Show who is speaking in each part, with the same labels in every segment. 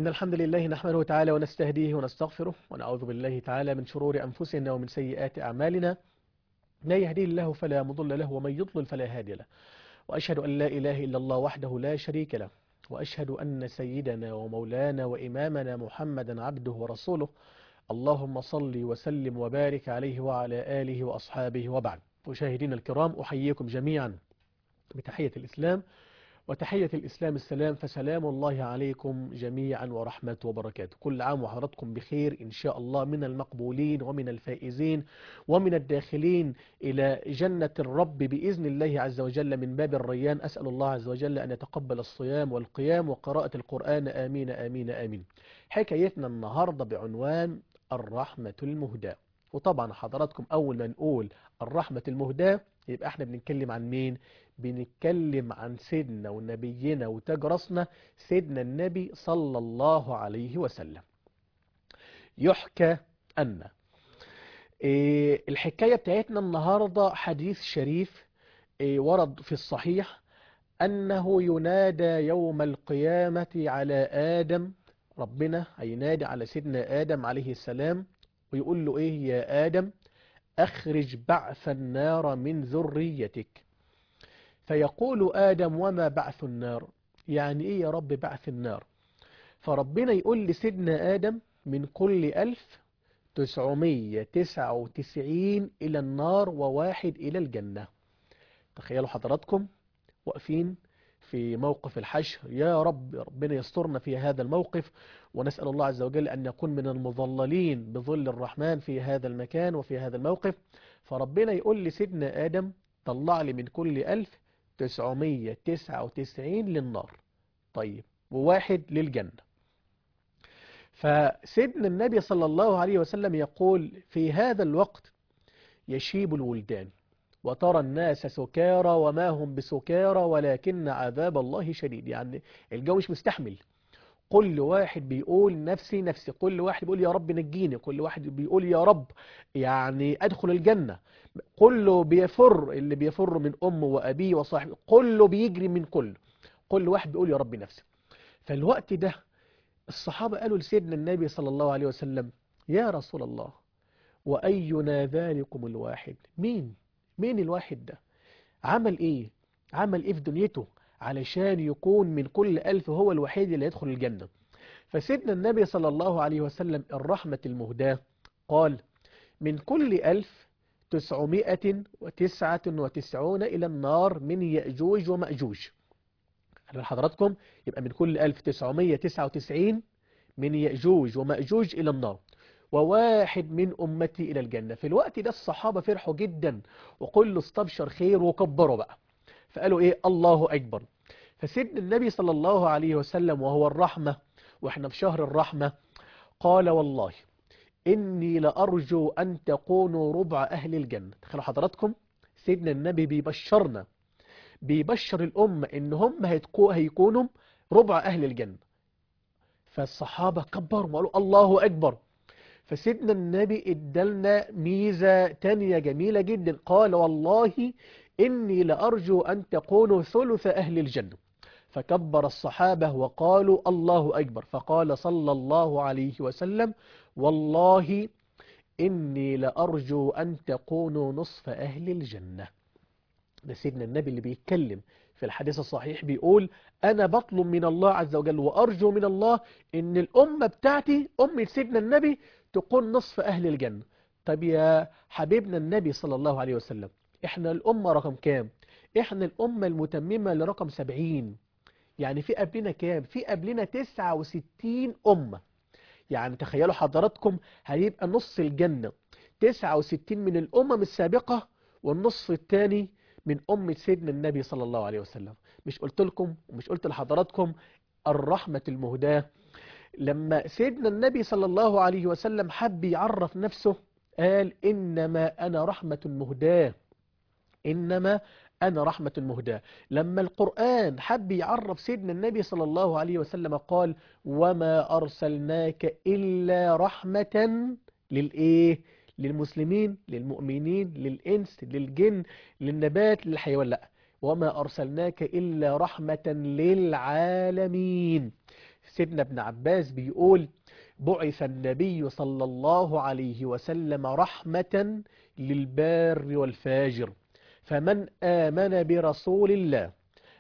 Speaker 1: إن الحمد لله نحمده تعالى ونستهديه ونستغفره ونعوذ بالله تعالى من شرور أنفسنا ومن سيئات أعمالنا. لا يهديه الله فلا مضل له ومن يضلل فلا هادي له. وأشهد أن لا إله إلا الله وحده لا شريك له، وأشهد أن سيدنا ومولانا وإمامنا محمدا عبده ورسوله. اللهم صل وسلم وبارك عليه وعلى آله وأصحابه وبعد. مشاهدينا الكرام، أحييكم جميعا بتحية الإسلام، وتحية الإسلام السلام، فسلام الله عليكم جميعا ورحمة وبركاته. كل عام وحضراتكم بخير إن شاء الله، من المقبولين ومن الفائزين ومن الداخلين إلى جنة الرب بإذن الله عز وجل من باب الريان. أسأل الله عز وجل أن يتقبل الصيام والقيام وقراءة القرآن، آمين آمين آمين. حكايتنا النهاردة بعنوان الرحمة المهداة. وطبعا حضراتكم أول ما نقول الرحمة المهداة يبقى احنا بنتكلم عن مين؟ بنتكلم عن سيدنا ونبينا وتاج راسنا سيدنا النبي صلى الله عليه وسلم. يحكى أن الحكاية بتاعتنا النهاردة حديث شريف ورد في الصحيح أنه ينادى يوم القيامة على آدم. ربنا هينادي على سيدنا آدم عليه السلام ويقول له إيه؟ يا آدم أخرج بعث النار من ذريتك. فيقول آدم وما بعث النار؟ يعني إيه يا رب بعث النار؟ فربنا يقول لسيدنا آدم من كل 1999 إلى النار وواحد إلى الجنة. تخيلوا حضراتكم واقفين في موقف الحشر، يا رب ربنا يسترنا في هذا الموقف، ونسأل الله عز وجل أن نكون من المظللين بظل الرحمن في هذا المكان وفي هذا الموقف. فربنا يقول لسيدنا آدم طلع لي من كل 1999 للنار، طيب وواحد للجنة. فسيدنا النبي صلى الله عليه وسلم يقول في هذا الوقت يشيب الولدان وترى الناس سكارى وما هم بسكارى ولكن عذاب الله شديد. يعني الجو مش مستحمل، كل واحد بيقول نفسي نفسي، كل واحد بيقول يا رب نجيني، كل واحد بيقول يا رب يعني أدخل الجنة، كله بيفر، اللي بيفر من أمه وأبيه وصاحبه، كله بيجري من كل واحد بيقول يا رب نفسي. فالوقت ده الصحابة قالوا لسيدنا النبي صلى الله عليه وسلم يا رسول الله وأينا ذلكم الواحد؟ مين الواحد ده؟ عمل ايه في دنيته علشان يكون من كل 1000 هو الوحيد اللي يدخل الجنة؟ فسيدنا النبي صلى الله عليه وسلم الرحمة المهداة قال من كل 1999 إلى النار من يأجوج ومأجوج. حضراتكم يبقى من كل 1999 من يأجوج ومأجوج إلى النار وواحد من أمتي إلى الجنة. في الوقت ده الصحابة فرحوا جدا وقلوا استبشر خير وكبروا بقى، فقالوا إيه؟ الله أكبر. فسيدنا النبي صلى الله عليه وسلم وهو الرحمة وإحنا في شهر الرحمة قال والله إني لأرجو أن تكونوا ربع أهل الجنة. تخيلوا حضراتكم سيدنا النبي بيبشر الأمة إن هم هيكونوا ربع أهل الجنة. فالصحابة كبروا وقالوا الله أكبر. فسيدنا النبي ادالنا ميزة تانية جميلة جدا، قال والله إني لأرجو أن تكونوا ثلث أهل الجنة. فكبر الصحابة وقالوا الله أكبر. فقال صلى الله عليه وسلم والله إني لأرجو أن تكونوا نصف أهل الجنة. ده سيدنا النبي اللي بيتكلم في الحديث الصحيح بيقول أنا بطلب من الله عز وجل وأرجو من الله إن الأمة بتاعتي أمة سيدنا النبي تكون نصف أهل الجنة. طب يا حبيبنا النبي صلى الله عليه وسلم إحنا الأمة رقم كام؟ إحنا الأمة المتممة لرقم 70. يعني في قبلنا كام؟ في قبلنا 69 أمة. يعني تخيلوا حضراتكم هيبقى نص الجنة 69 من الأمم السابقة والنصف الثاني من أمة سيدنا النبي صلى الله عليه وسلم. مش قلت لكم ومش قلت لحضراتكم الرحمة المهداة؟ لما سيدنا النبي صلى الله عليه وسلم حب يعرف نفسه قال إنما أنا رحمة مهداة، إنما أنا رحمة مهداة. لما القرآن حب يعرف سيدنا النبي صلى الله عليه وسلم قال وما أرسلناك إلا رحمة للإيه؟ للمسلمين، للمؤمنين، للإنس، للجن، للنبات، للحيوان. لا، وما أرسلناك إلا رحمة للعالمين. سيدنا ابن عباس بيقول بعث النبي صلى الله عليه وسلم رحمة للبار والفاجر، فمن آمن برسول الله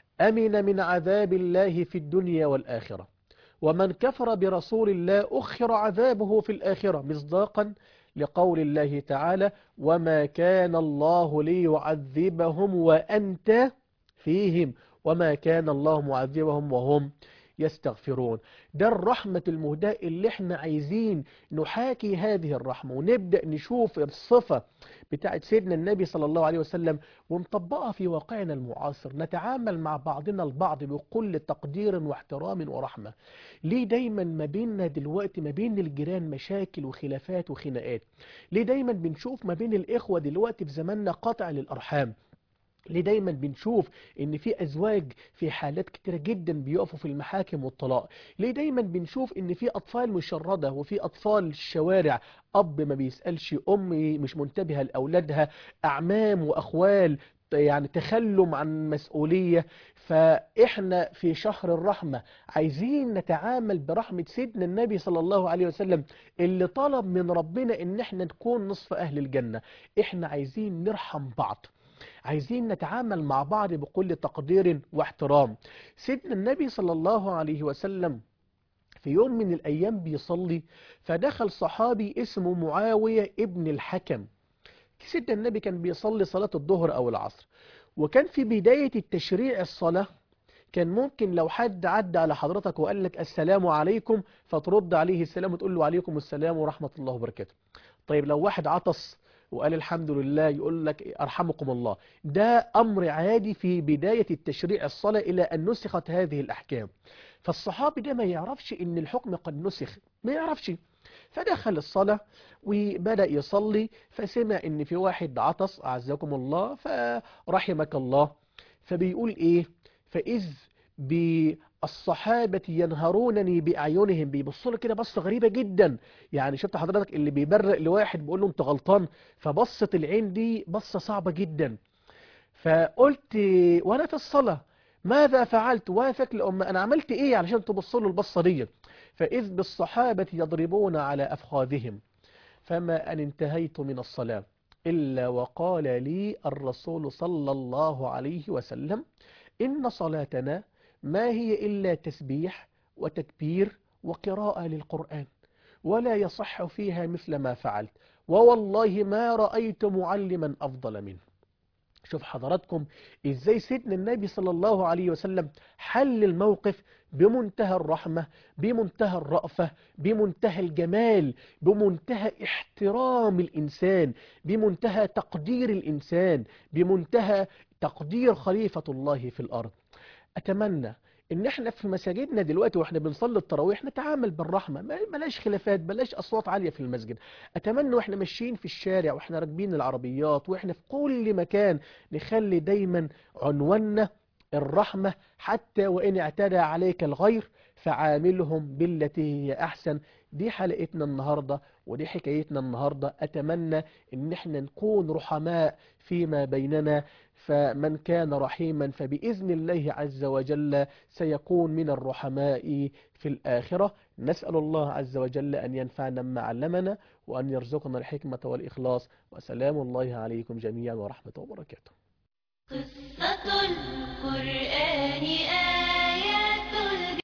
Speaker 1: أمن من عذاب الله في الدنيا والآخرة، ومن كفر برسول الله أخر عذابه في الآخرة، مصداقا لقول الله تعالى وما كان الله ليعذبهم وأنت فيهم وما كان الله معذبهم وهم يستغفرون. ده الرحمة المهداة اللي احنا عايزين نحاكي هذه الرحمة ونبدأ نشوف الصفة بتاعت سيدنا النبي صلى الله عليه وسلم ونطبقها في واقعنا المعاصر، نتعامل مع بعضنا البعض بكل تقدير واحترام ورحمة. ليه دايما ما بيننا دلوقتي ما بين الجيران مشاكل وخلافات وخناقات؟ ليه دايما بنشوف ما بين الإخوة دلوقتي في زماننا قطع للأرحام؟ ليه دايما بنشوف ان في ازواج في حالات كتيرة جدا بيقفوا في المحاكم والطلاق؟ ليه دايما بنشوف ان في اطفال مشردة وفي اطفال الشوارع، اب ما بيسألش، ام مش منتبهة لاولادها، اعمام واخوال يعني تخلم عن مسؤولية؟ فإحنا في شهر الرحمة عايزين نتعامل برحمة سيدنا النبي صلى الله عليه وسلم اللي طلب من ربنا إن إحنا نكون نصف أهل الجنة. إحنا عايزين نرحم بعض، عايزين نتعامل مع بعض بكل تقدير واحترام. سيدنا النبي صلى الله عليه وسلم في يوم من الأيام بيصلي، فدخل صحابي اسمه معاوية ابن الحكم. سيدنا النبي كان بيصلي صلاة الظهر أو العصر، وكان في بداية التشريع الصلاة كان ممكن لو حد عدى على حضرتك وقال لك السلام عليكم فترد عليه السلام وتقول له عليكم السلام ورحمة الله وبركاته. طيب لو واحد عطس وقال الحمد لله يقول لك أرحمكم الله. ده أمر عادي في بداية التشريع الصلاة إلى أن نسخت هذه الأحكام. فالصحابي ده ما يعرفش إن الحكم قد نسخ، ما يعرفش. فدخل الصلاة وبدأ يصلي، فسمع إن في واحد عطس أعزكم الله فرحمك الله. فبيقول إيه؟ فإذ بالصحابة ينهرونني بأعينهم، بيبصوا له كده بصة غريبة جدا. يعني شفت حضرتك اللي بيبرق لواحد بيقول له أنت غلطان، فبصت العين دي بصة صعبة جدا. فقلت وأنا في الصلاة ماذا فعلت؟ وافك لأم أنا عملت إيه علشان تبص له البصة دي؟ فإذ بالصحابة يضربون على أفخاذهم، فما أن انتهيت من الصلاة إلا وقال لي الرسول صلى الله عليه وسلم إن صلاتنا ما هي إلا تسبيح وتكبير وقراءة للقرآن، ولا يصح فيها مثل ما فعلت، ووالله ما رأيت معلما أفضل منه. شوف حضراتكم ازاي سيدنا النبي صلى الله عليه وسلم حل الموقف بمنتهى الرحمة، بمنتهى الرأفة، بمنتهى الجمال، بمنتهى احترام الإنسان، بمنتهى تقدير الإنسان، بمنتهى تقدير خليفة الله في الأرض. أتمنى إن احنا في مساجدنا دلوقتي واحنا بنصلي التراويح نتعامل بالرحمة، بلاش خلافات، بلاش أصوات عالية في المسجد. أتمنى واحنا ماشيين في الشارع واحنا راكبين العربيات واحنا في كل مكان نخلي دايما عنواننا الرحمة، حتى وإن اعتدى عليك الغير فعاملهم بالتي هي أحسن. دي حلقتنا النهاردة ودي حكايتنا النهاردة. أتمنى إن احنا نكون رحماء فيما بيننا، فمن كان رحيما فبإذن الله عز وجل سيكون من الرحماء في الآخرة. نسأل الله عز وجل أن ينفعنا ما علمنا وأن يرزقنا الحكمة والإخلاص، وسلام الله عليكم جميعا ورحمة وبركاته.
Speaker 2: قصة القرآن